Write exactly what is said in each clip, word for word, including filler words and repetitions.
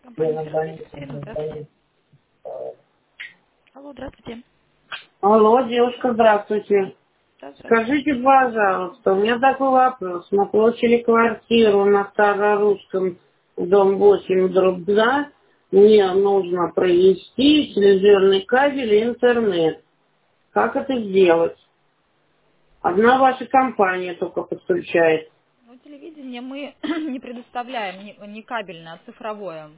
Компания Сфера, Екатерина, здравствуйте. Алло, здравствуйте. Алло, девушка, здравствуйте. Да, здравствуйте. Скажите, пожалуйста, у меня такой вопрос. Мы получили квартиру на Старорусском, дом восемь, дробь два. Мне нужно провести телевизионный кабель и интернет. Как это сделать? Одна ваша компания только подключает. Ну, телевидение мы не предоставляем, не, не кабельное, а цифровое.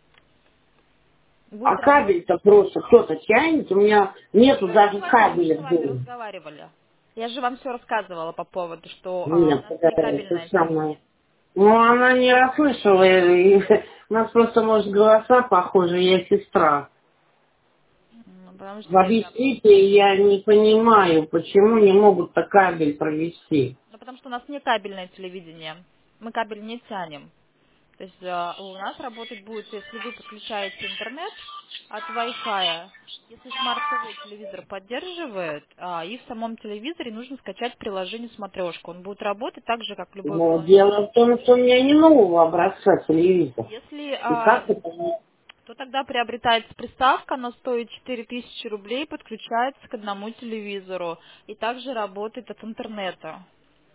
А Будет работать... кабель-то просто кто-то тянет. У меня Мы нету же даже разговаривали, мы же кабеля с в вами доме. разговаривали. Я же вам все рассказывала по поводу, что а, у Нет, нас это, не это кабельное самое. телевидение. Ну, она не расслышала. и- У нас просто, может, голоса похожи, я сестра. М, Потому что это... Объясните, я не понимаю, почему не могут-то кабель провести. Ну, потому что у нас не кабельное телевидение. Мы кабель не тянем. То есть э, у нас работать будет, если вы подключаете интернет от Wi-Fi, если смарт-ТВ телевизор поддерживает, а, и в самом телевизоре нужно скачать приложение «Смотрешка». Он будет работать так же, как любое Но приложение. дело в том, что у меня не нового образца телевизор. Если, И а, как это? то тогда приобретается приставка, она стоит четыре тысячи рублей, подключается к одному телевизору и также работает от интернета.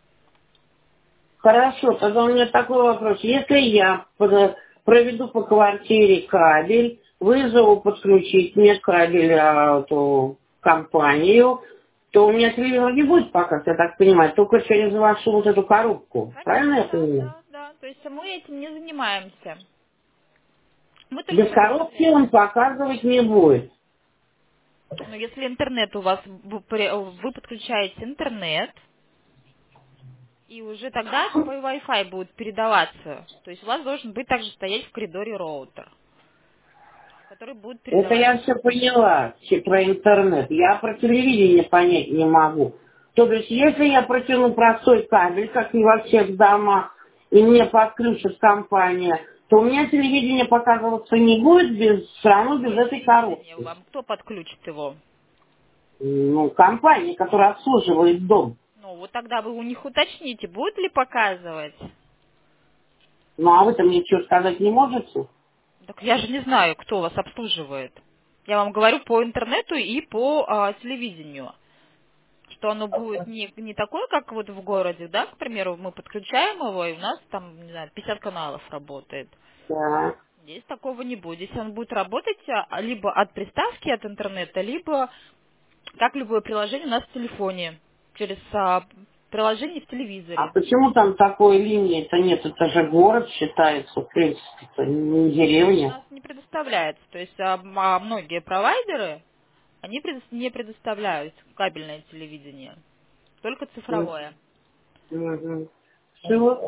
Хорошо, тогда у меня такой вопрос. Если я под- проведу по квартире кабель, вызову подключить мне кабель а, эту компанию, то у меня телевизор не будет пока, я так понимаю, только через вашу вот эту коробку. Правильно Конечно, я да, понимаю? да, да. То есть мы этим не занимаемся. Мы только Без коробки предоставляем. он показывать не будет. Но если интернет у вас, вы при- вы подключаете интернет, и уже тогда по Wi-Fi будет передаваться. То есть у вас должен быть также стоять в коридоре роутер, который будет Это передавать. я все поняла че- про интернет. Я про телевидение понять не могу. То есть, если я протяну простой кабель, как и во всех домах, и мне подключит компания, то у меня телевидение показываться не будет без, все равно без Какое этой телевидение коробки. вам? Кто подключит его? Ну, компания, которая обслуживает дом. Ну, вот тогда вы у них уточните, будет ли показывать. Ну, а вы-то мне что сказать не можете? Так я же не знаю, кто вас обслуживает. Я вам говорю по интернету и по а, телевидению. Что оно будет не, не такое, как вот в городе, да, к примеру, мы подключаем его, и у нас там, не знаю, пятьдесят каналов работает. Да. Здесь такого не будет. Здесь он будет работать а, либо от приставки, от интернета, либо, как любое приложение у нас в телефоне, через а, приложение в А телевизоре. почему там такой линии-то нет? Это же город считается, в принципе, это не У деревня. нас не предоставляется. То есть а, м- а многие провайдеры, они предо- не предоставляют кабельное телевидение, только цифровое. Мгм. Всё.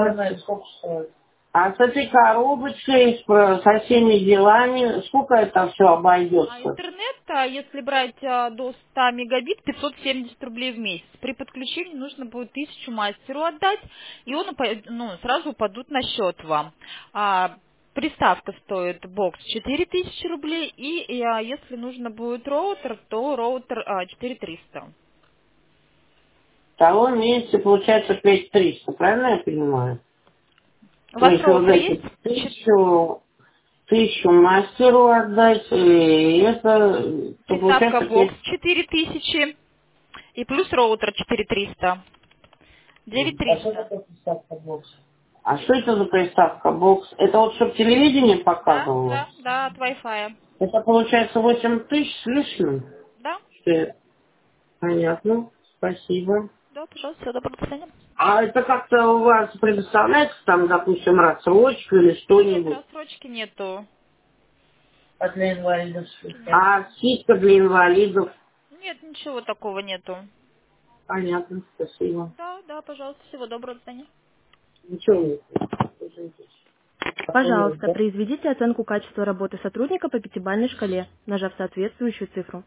А с этой коробочкой, с, про- со всеми делами, сколько это все А обойдется? интернет, а, если брать а, до ста мегабит, пятьсот семьдесят рублей в месяц. При подключении нужно будет тысячу мастеру отдать, и он упа- ну, сразу упадут на счет вам. А, приставка стоит бокс четыре тысячи рублей, и, и, а, если нужно будет роутер, то роутер а, четыре триста. Второй месяц получается пять триста, правильно я понимаю? У То вас есть вот роутер эти есть? Чет- тысячу, тысячу мастеру отдать, и это, то Приставка получается бокс пять. четыре тысячи, и плюс роутер четыре триста. девять триста. А что это за приставка бокс? Это вот чтобы телевидение Да, показывало? да, да, от Wi-Fi. Это получается восемь тысяч с лишним? Да, Что- Понятно, спасибо. да, пожалуйста, всего доброго, до свидания. А это как-то у вас предоставляется там, допустим, рассрочка или Нет, что-нибудь? рассрочки нету. А для инвалидов Рассрочки что? нету. А скидка для инвалидов? Нет, ничего такого нету. Понятно, спасибо. Да, да, пожалуйста, всего доброго, до свидания. Ничего нет. Пожалуйста, произведите оценку качества работы сотрудника по пятибалльной шкале, нажав соответствующую цифру.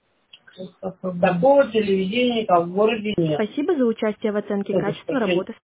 Такого телевидения, как в городе, нет. Спасибо за участие в оценке Это качества что, работы